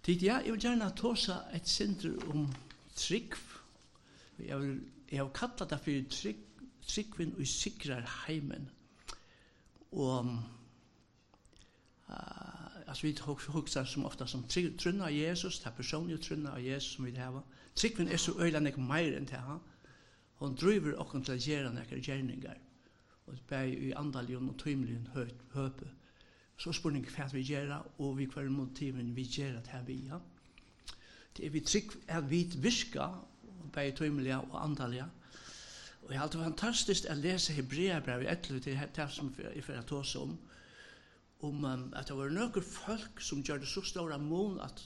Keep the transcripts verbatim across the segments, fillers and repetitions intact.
Tid, ja, jeg vil gjerne tåse et senter om trygg. Jeg vil, jeg vil kalla det for trygg, tryggvin og sikrar heimen. Og uh, altså vi husker som ofta som trunna av Jesus, det er personlige trunna av Jesus som vi har. Tryggvin er så øyla nek meir enn det her. Hon driver okkur til å gjøre nekker gjerningar. Og det er i andalion og tøymelion høpe. Så spurning hva vi gjør, og vi hver motiven vi gjør det her vi, ja. Det er vi trygg at vi virka, bare tøymelige og andalige. Og det er alltid fantastisk å lese Hebreabrevet etter det her som jeg får ta oss om, om um, at det var noen folk som gjør det så store mån at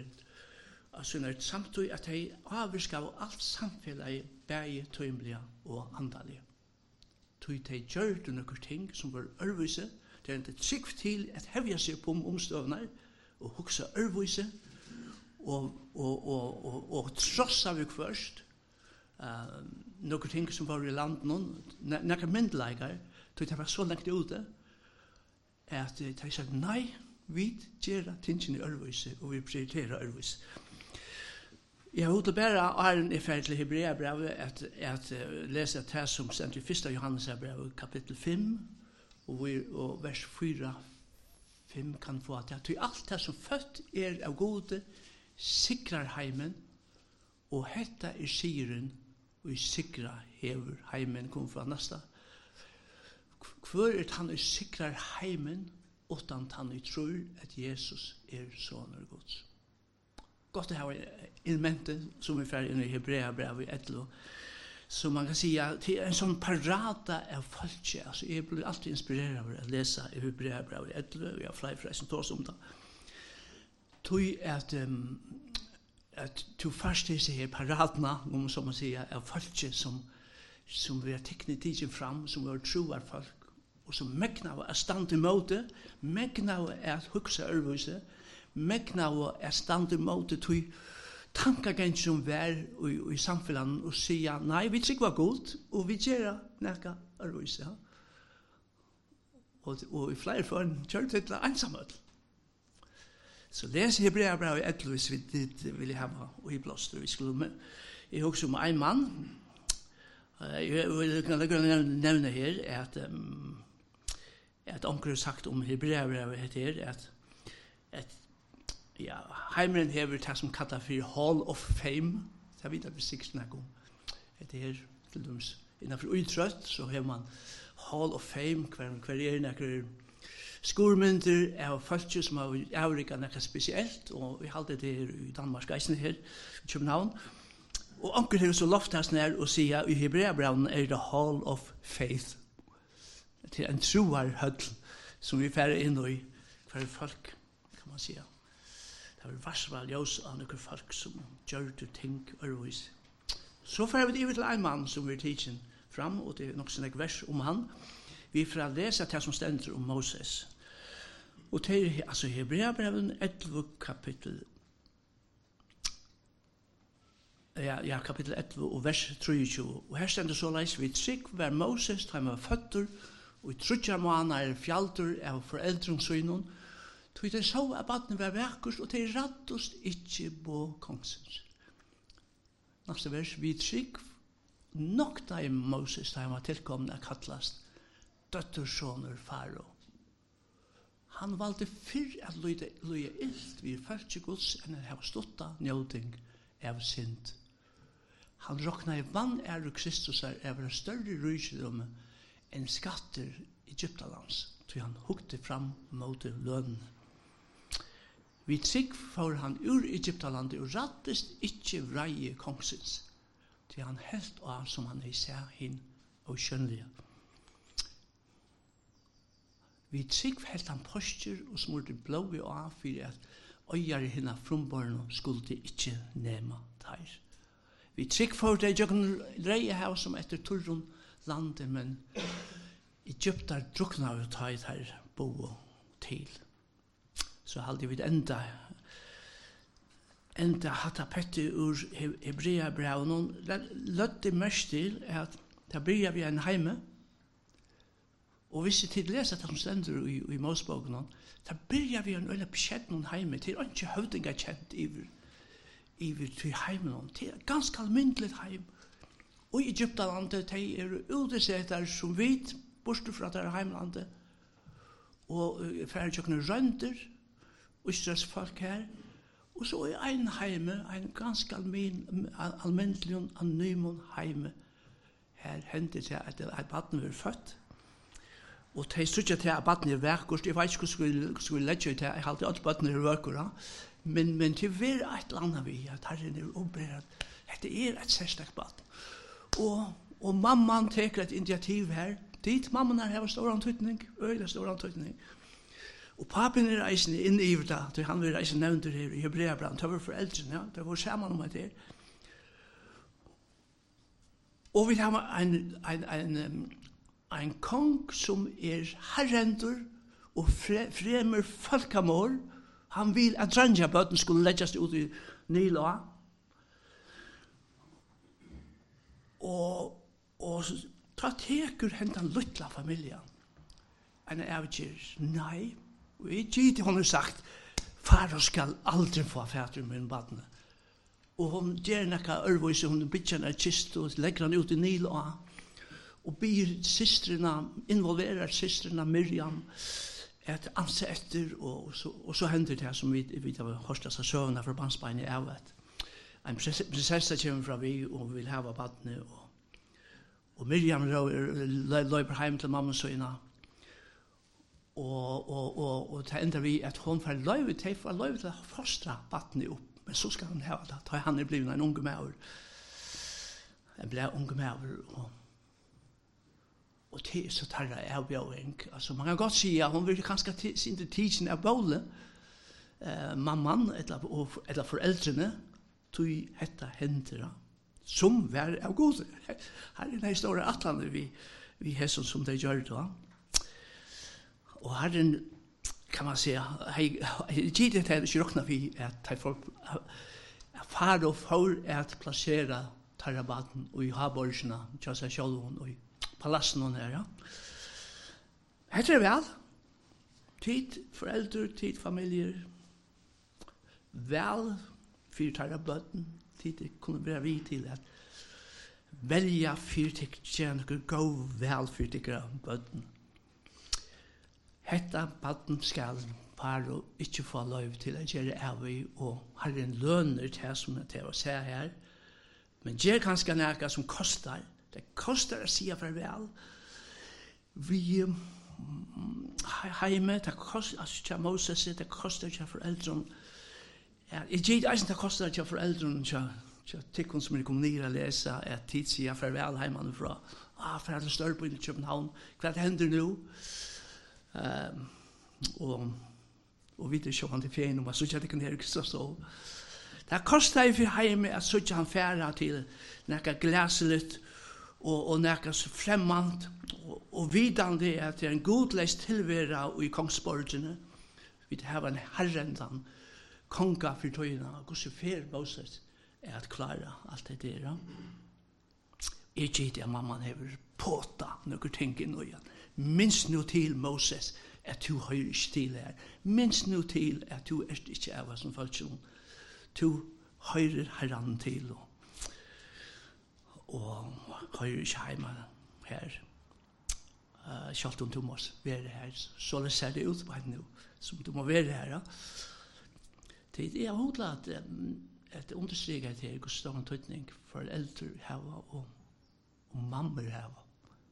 sånn samtidig at de avvirka av alt samfunnet bare tøymelige og andalige. Tøy de gjør det noen ting som var ørvise. Det er ikke trygg til at hevja seg på omstøvner og huksa ørvise og, og, og, og, og trossa vi først uh, noen ting som var i landet noen, noen myndeleikere, det var så lengt ute at de sa nei, vi gjør tingene i ørvise og vi prioriterer ørvise. Jeg har hodet bare Arjen i ferdig til Hebreabrevet at, at uh, lese det som sendt i første Johannesbrevet kapittel fem og, vi, og vers fire fem kan få at det er alt det som født er av gode sikrar heimen og hetta er siren og sikra hever heimen kom fra nesta hver er han er sikrar heimen utan han er tror at Jesus er soner Guds. Godt å ha en mente som vi fer inn i Hebreabrevet i Etlo. Så man kan si at det er en sånn parada av folk. Altså, jeg blir alltid inspireret av å lese i Hebreabrevet i Etlo. Vi har flere forresten tås om det. Tog at, um, at to først er seg paradene, om som man sier, av folk som, som vi har teknet tidsen fram, som vi har troer folk, og som megna av er stand i måte, megna av er hukse ørvise, megna av er stand i måte til tankegang som vær i, i samfunnet og sier, nei, vi tykker var godt, og vi gjør nækka ørvise. Ja. Og, og i flere for kjør til det ensamhet. Så les Hebreabrevet i Etlo hvis vi dit vil ha og i blåster. Vi skulle med. Jeg husker om en mann. Jeg vil nevne her at um, at onker har sagt om Hebreabrevet her at at ja, heimeren hever det som kallar for Hall of Fame. Det vet jeg vi sikkert snakker om. Det er til dømes innenfor utrøtt så har man Hall of Fame hver, hver er nekker skormynter av folk som har avrika nekka spesielt, og vi halte det her i Danmark eisen her i København. Og anker har så lovt hans nær og sier i Hebreabrevet er det Hall of Faith. Det er en troarhøll som vi færre inn i hver folk, kan man sier. Det er varsval ljós av noen folk som gjør det ting ørvis. Så færre vi det til en mann som vi er tidsen fram, og det er nok sånn et vers om han. Vi får lese det som stender om Moses. Og det er altså Hebreabrevet elleve kapittel ja, ja, kapittel elleve og vers treogtjúgu. Og her stender så leis vi trygg var Moses, da han var føtter, og i trutjar måneder fjaldur av foreldrenssynen, tog det så at badene var vekkurs, og det rattest ikke på kongsens. Neste vers, vi trygg nok da Moses, da han var tilkomne, er kattlast døtterssoner faro. Han valgte fyrr at lyde ilt vi følte Guds enn å ha stått njøting av synd. Han råkna i vann er og Kristus er av en større rydom enn skatter Egyptalands, til han hukte fram mot lønnen. Vi trygg for han ur Egyptalandet og rattest ikke vreie kongsins, til han helt av som han er seg hin og skjønnelige. Vi trygg helt han postur og smurte blå i av for at øyere henne fromborne skulle ikke nema teir. Vi trygg for det jeg dreie her som etter turron landet, men Egyptar drukna av teir her bo til. Så halde vi enda enda hatta petti ur Hebreabrevet lødde mest til at da bryr vi en heime Og hvis jeg til leser det som stender i, i Moseboken, da begynner vi en øyne beskjedd noen heime til å ikke høvdinga kjent iver, iver til heimen. Det er ganske almindelig heim. Og i Egyptalandet, de er utesetter som vit, bortsett fra det heimlandet. Og ferdig kjøkken rønder, Israels folk her. Og så er en heime, en ganske almindelig anonymen heime. Her hendte det at et baden var født. Og de stod til at baden er verkost. Jeg vet ikke hvordan vi skulle lette til. Jeg halte at baden er verkost. Men, men til hver et eller annet vi, at herren er oppbredt. Det er et særstakt baden. Og, og mamman teker et initiativ her. Dit mamman her har stor antydning, øyla stor antydning. Og papen er reisende inn i det, til han vil reise nevnt det her i Hebreabrand, det var foreldrene, ja, det var sammen om det. Og vi har en, en, en, en kong som er herrendur og fre, fremer folkamål. Han vil at drangabøten skulle legges ut i Nila. Og, og ta teker hentan luttla familien. En avgjør, nei. Og i tid hun har sagt, far skal aldri få fætter med en badne. Og hun gjør nekka ørvøyse, hun bytter en kist og legger han ut i Nila. Og byr systrena, involverer systrena Miriam et anse etter, og så, og så hender det som vi, vi har hørt av søvnene fra bandsbeinet av at en prinsessa kommer fra vi og vil hava badne, og Og Miriam løper heim til mamma søyna. Og, og, og, og det ender vi at hun får løyve til, for løyve til å fostra vattnet opp. Men så skal han hava det. Da han er blevet en unge maver. En ble unge maver. Og, og til så tar det avbjøring. Altså, man kan godt si at hun vil kanskje sin til tidsen av båle. Uh, mamman, eller, eller foreldrene, tog hetta hendera. Som var av god. Her er en historie atlander vi, vi hesson som de gjør da. Og her er en, kan man si, jeg gitt det ikke råkna vi at de får far og for at plassere Tarabaten og i Haborgsina, tja seg sjålvån og i palassen her, ja. Hette er vel. Tid, foreldre, tid, familier. Vel, for Tarabaten. Tid kunne være vi til at velja fyrtik tjener gå vel fyrtikere bøtten. Hetta bøtten skal bare ikke få lov til å gjøre av i, og har en lønner til som det er å se her. Men gjør kanskje noe som koster. Det koster å si farvel. Vi heime, det koster ikke Moses, det koster ikke foreldrene. Ja, jeg gitt eisen det koster ikke foreldrene til tikkene som er kommet ned og lese at tid sier farvel hjemme fra. Ah, for det er større på i København. Hva det hender nå? Um, og, og vi er ikke han til ferien om at så ikke det kan ikke stå så. Det koster jeg for hjemme at så ikke han færre til noe glaselig og, og noe fremmant. Og, og videre er at det er en godløst tilvære i Kongsborgene. Vi har en herrendan konga for tøyene, og hvordan fer Moses er at klare alt det der. Jeg gitt at mamman hever påta noen ting i nøyen. Minst nå til Moses at du hører ikke til her. Minst nå til at du er ikke av som falskjon. Du hører herren til og, og hører ikke hjemme her. Uh, Selv om du må være her, så ser det ut på henne nå, som du må være her. Ja. Det er hodla at, at understryker til hvor stor en tøytning foreldre hava og, og mammer hava.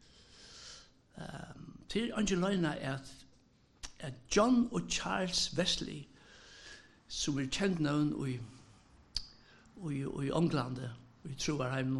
Um, til Angelina er at, at John og Charles Wesley, som er kjent navn i, i, i England, i Troarheim,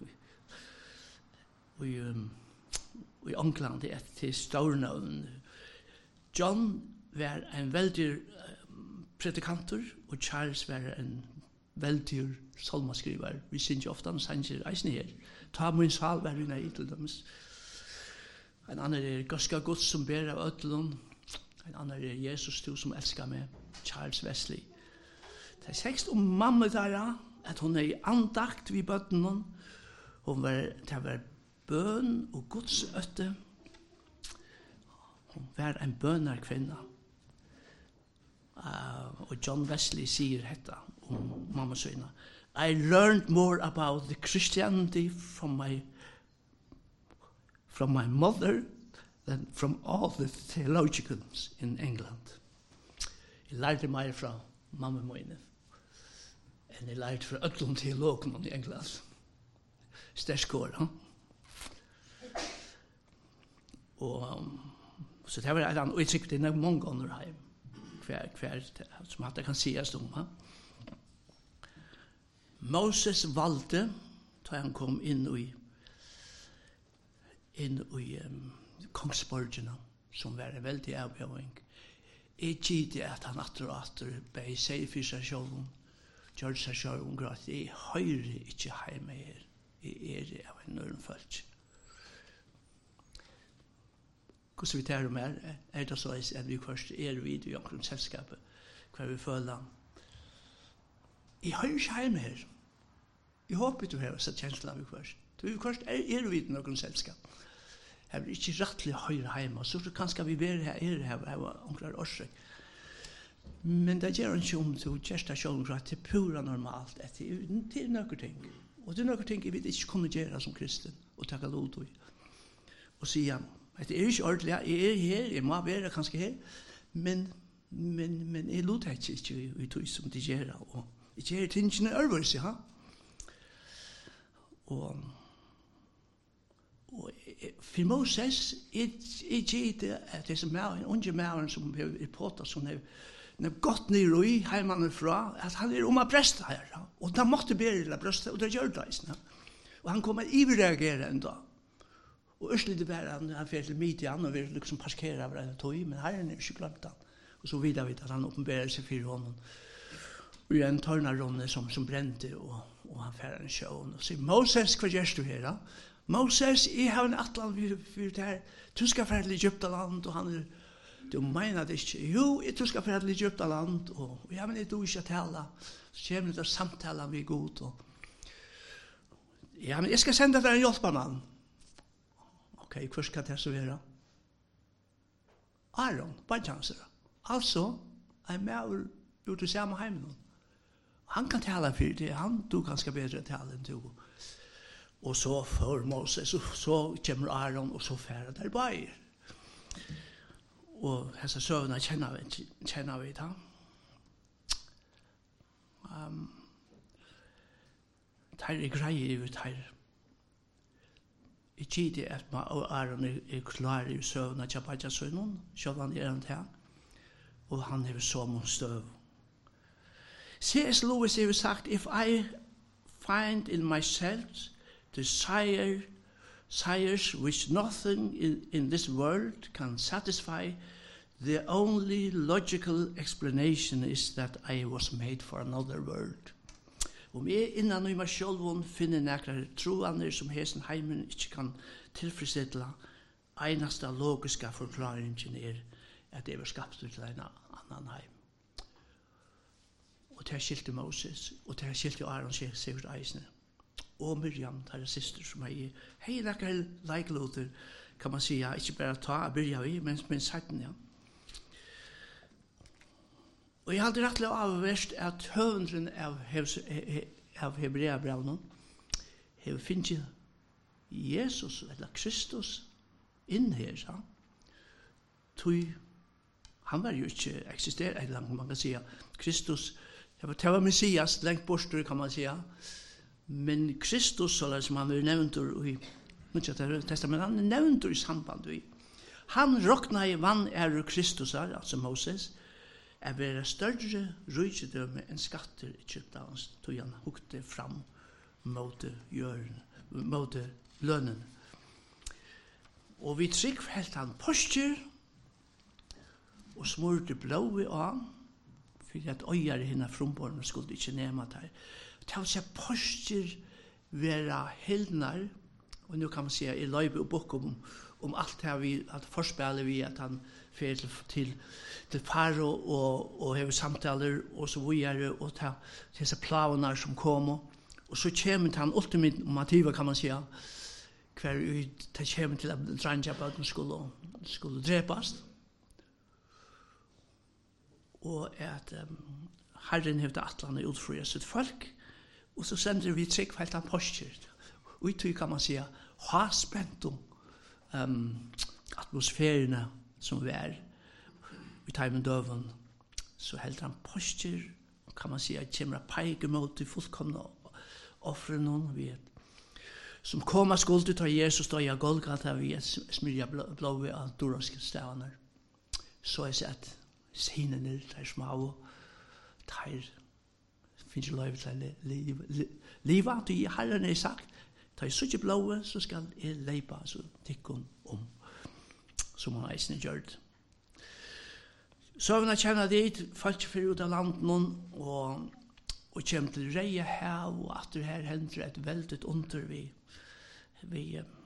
i, i, um, i England, er til stornavn. John var en veldig predikanter, og Charles var en veldig salmaskriver. Vi synes jo ofte han sanger eisen her. Ta min sal var vi nøy til dem. En annen er ganske godt som ber av ødelen. En annen er Jesus du som elsker meg. Charles Wesley. Det er sekst om mamma der, at hun er i andakt vid bøttenen. Hun var, det var bøn og Guds øtte. Hon var en bønarkvinna. Uh, og John Wesley sier detta om mamma søyna. I learned more about the Christianity from my from my mother than from all the theologians in England. Jeg lærte meg fra mamma mine enn jeg lærte fra ødlom teologen i England. Sterskår, ja? Og um, så det var et annet utsikt det er mange ganger heim. Hver, hver, som at det kan sies om. Ja? Moses valgte, da han kom inn i inn i um, Kongsborgene, som var en veldig avbjøring. Jeg gitt at han atter og atter bei seg for seg selv, gjør seg selv om gråt. Jeg høyre ikke hjemme her. Jeg er av en nøren folk. Hvordan vi tar om her, er det så at vi først er vid i omkring selskapet, hver vi føler. Jeg høyre ikke hjemme her. Jeg håper du har sett kjenslen av vi først. Vi først er, er vid i noen selskap. Jeg vil ikke rettelig høyre hjemme, så kanskje vi være her, er her, her var omkring årsøk. Men det gjør ikke om til gjersta sjålen for at det er pura normalt, at det er noen ting. Og det er noen ting jeg vil ikke kunne gjøre som kristen, og takke lov til. Og sier, at det er ikke ordentlig, jeg er her, jeg må være kanskje her, men, men, men jeg låter ikke ikke i tog som de gjør, og jeg gjør tingene øvrigt, ja. Og, og for Moses, jeg, jeg gjør det at det som er en unge mæren som er påtatt, som er När gott ni roi heimann fra at han er om att brösta här och han måste be det brösta och det gör det isna. Och han kommer överreagera ändå. Och örsligt det var han han fel mitt i han och vill liksom parkera över en toj men här är det inte glömt han. Och så vidare vet att han uppenbarar sig för honom. Och en tornaronne som som brände och och han färrar en show och säger Moses vad gör du här då? Moses I har en atlan för för det här du ska färra till Egyptaland och han är Du menar det ikke, jo, jeg skal fære til Egyptaland, og ja, men jeg tror ikke tala, så kommer det til samtala vi god, og ja, men jeg skal sende deg en hjelpemann. Ok, hvor skal det så være? Aaron, badjanser. Altså, en med ut i samme heimen. Han kan tala for det, han du ganske bedre tala enn du. Og så for Moses, så kommer Aaron, og så fære der bare. Og hessa søvna kjenner vi, kjenner vi da. Um, det er greier ut her. Jeg gitt det at man Aaron er, er klar i søvna til Badja søvnen, selv han er han til. Og han har så mot støv. C S Lewis har sagt, if I find in myself desire desires which nothing in, in this world can satisfy, the only logical explanation is that I was made for another world. Om jeg innan i meg selv finner nekrar troaner som hesen heimen ikke kan tilfredsstille, eneste logiska forklaringen er at jeg var skapt til en annan heim. Og det er skilt til Moses, og det er skilt til Aaron Sigurd Eisner. Og Miriam, der er syster som er hei nekker leiklåter, kan man si, ikke bare ta og byrja vi, men, men satten, ja. Og jeg hadde rettelig avverst at høvendren av, av Hebrea-brevnen har finnet Jesus, eller Kristus, inn her, ja. Tui, han var jo ikke eksisteret, eller man kan si, Kristus, det var Messias, lengt borster, kan man si, men Kristus, så som han er nevnt i Nya testamentet, han er nevnt i samband vi. Han råkna i vann er Kristus, altså Moses, er være større rydgjødømme enn skatter i Egyptans, tog han hukte fram mot jøren, mot lønnen. Og vi trygg helt han postur, og smurte blåi av, for at øyar i henne fromborne skulle ikke nema der. Det vil si postur være heldnar, og nu kan man si i løybe og bok om, om alt det vi, at forspiller vi at han fer til, til, til faro og, og hever samtaler og så videre, og ta disse planer som kommer. Og så kommer han ultimativa, kan man si, hver ut det kommer til at drangja bøten skulle, skulle drepast. Og at um, Herren hevde atlandet utfria sitt folk, og så sender vi trygg for helt an postur. Og i tog kan man sige, ha spent om um, atmosfærene som vi er i teimen døven, så helt han postur, kan man sige, at kommer peike mot de fullkomne offrene vi vet. Som koma skuldet av Jesus da jeg Golgata vi smyrja blåve av doroske stavene. Så jeg sett sinene der små, der finnes lov til livet. Det er Herren er sagt, da jeg suttje blåve, så skal jeg leipa, så tikkun om, som han eisne gjørt. Så vi kjenner dit, folk fyrir ut av landet, og, og kommer til Reie hav, og at det her hender et veldig under vi, vi um,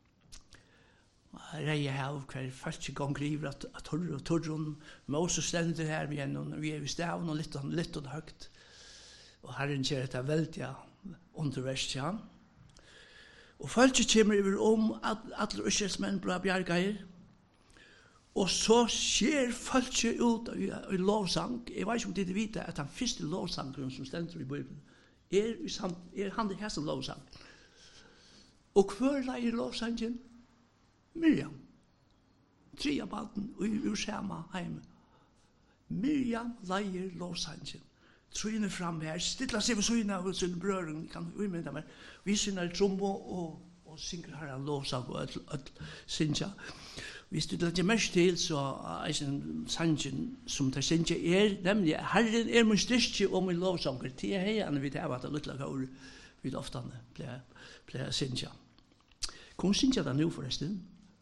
Reie hav, hver første gang river at, at Torre og Torron, Moses stender her igjen, og vi er i staven og litt, litt og høgt, og Herren kjer etter veldig underverst, ja. Og folk kommer over om at alle uskjelsmenn blir bjergeier, og så ser folk ut i, i lovsang. Jeg vet ikke om det vet at den første lovsangeren som stender i Bibelen er, er han det her som lovsang. Og hver leier lovsangen? Miriam. Tre av baden ur samme heim. Miriam leier lovsangen. Trøyne fram her, stilla seg ved søyne av sin brøren, kan vi mynda meg. Vi synger trombo og, og synger her en lovsang og et, et synger. Hvis du legger mest til, så er en sangen som det synger er, nemlig Herren er min styrke og min lovsanger. Det er heian vi tar at det lytte gaur vi ofte pleier synger. Kom synger det nå forresten.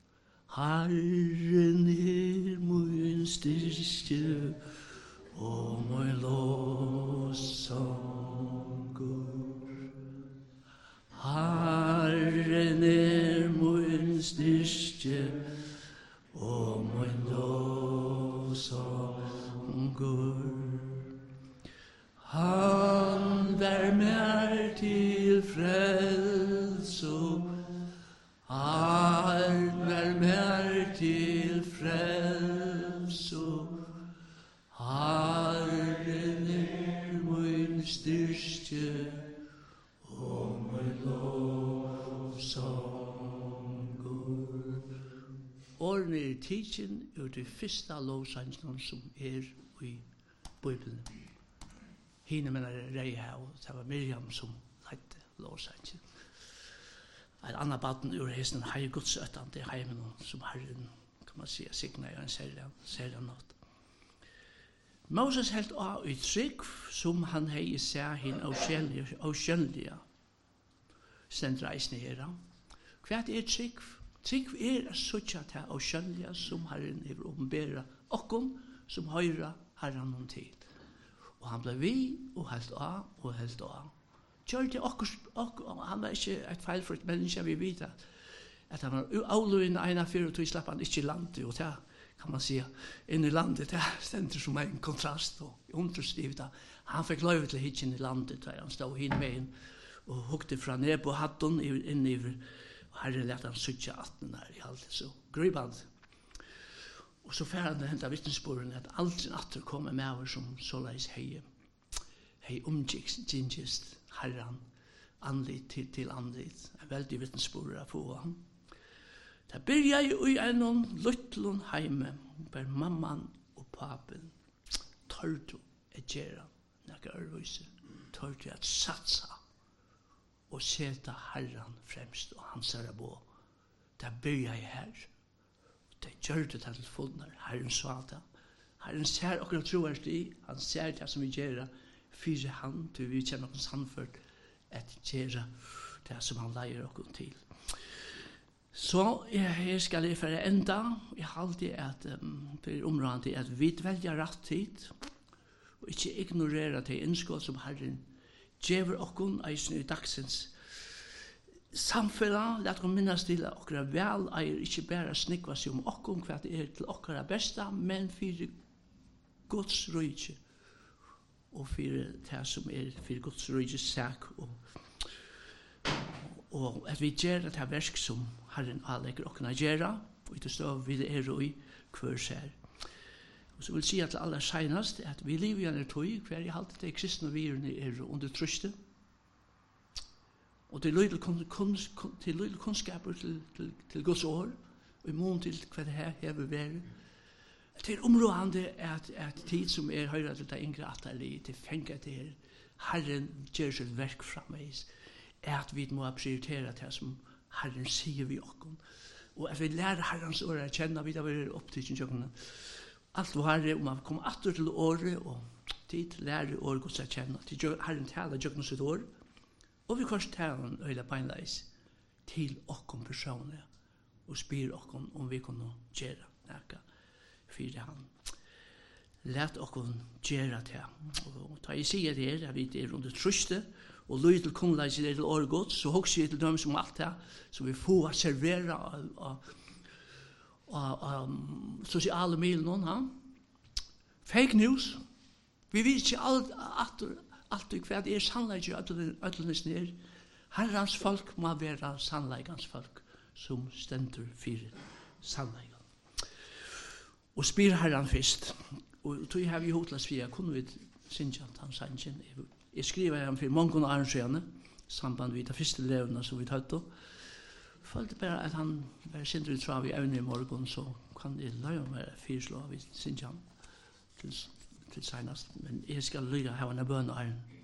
Herren er min styrke og min lovsanger. Herren er min styrke og min lovsanger. Han vær mer til frelse, han vær mer til frelse, Herren er min styrke og min lovsanger. Årene er tidsen er det første lovsangen som er i Bibelen. Hine mener Reie hav, det var Miriam som lette lovsangen. En annen baden ur hesten hei godsøtten til heimen som Herren, kan man si, signa i en særlig nåt. Moses helt av i trygg som han hei seg hinn av skjønlige sendreisene her. Hva er trygg? Trygg er suttja til av skjønlige som Herren er åpenbæra okkom som høyra Herren om tid. Og han ble vi og helt av og helt av. Gjør det okkur, han var ikke et feilfrukt menneske, vi vet at han var avløyende ena fyrir og tog slapp han ikke i landet, og det kan man si, inn i landet, det stender som en kontrast og understivet. Han fikk lov til hit inn i landet, der han stod hin med inn og hukte fra nebo hatten inn i, og Herren lette han suttja atten der i alt, så gryband. Og så fer han henta vittnesbordene at alt sin atter kommer med over som såleis hei, hei omgikst, Herren, andlit til, til andlit. En veldig vittnesbord å få han. Da byrja jeg i en luttlun heime, ber mamman og papen tørdu et gjerra nekka ørvise, tørdu at satsa og seta Herren fremst og hans herre bo. Da byrja jeg her. Det gjør det til fullnar. Herren sa det. Herren ser okkur troverst i, han ser det som vi gjerra fyre han, til vi kjenner oss samført at gjerra det som han leier okkur til. Så her skal jeg for enda, jeg halte at um, for området til at vi velger rett tid, og ikke ignorera til innskål som Herren gjever okkur eisen i dagsens samfunnet, let oss minnes til at okkur vel eier ikke bare snikva seg om okkur hva det er til okkur besta, men for Guds rydde og for det som er for Guds rydde sak og, og at vi gjør det her versk som Herren anlegger og kan gjøre, og ikke stå vi er og i hver ser. Og så vil jeg si at aller senest at vi lever i en tog, hver i halte det kristne virene er under trøste, og til løyde kunnskaper til, til, til Guds år, og i mån til hva det her hever vært. Det er områdende at, at tid som er høyre til det yngre atterlig, til fengt til Herren gjør sitt verk framveis, at vi må prioritere det som Herren sier vi okken, og at vi lærer Herrens året å kjenne, vi da vil opptidsen kjøkkene. Alt var Herre, om man kommer atter til året, og tid lærer året godt å kjenne, til Herren taler kjøkkene sitt år, og vi kanskje taler en øyla beinleis til okken personlig, og spyr okken om vi kunne gjøre noe for han. Læt okken gjøre det. Og da jeg sier det er, at vi er under truste, og løy til kunnleis i det til året så hokser jeg til dem som alt det, som vi får servere av, av, av sosiale middel noen, ha? Fake news. Vi vet ikke alt, alt, alt hva det er sannleik i ødelenes ned. Herrens folk må være sannleikans folk, som stender for sannleik. Og spyr Herren først. Og tog har vi hotlas for, kunne vi synge at han sannsyn. Jeg skriver ham for mange år siden, samband med de første levene som vi tatt. Følte bare at han var sindret ut fra vi evne i morgen, så kan jeg løye meg fyrslå, vi synge ham til, til senest. Men jeg skal løye her en bøn og æren.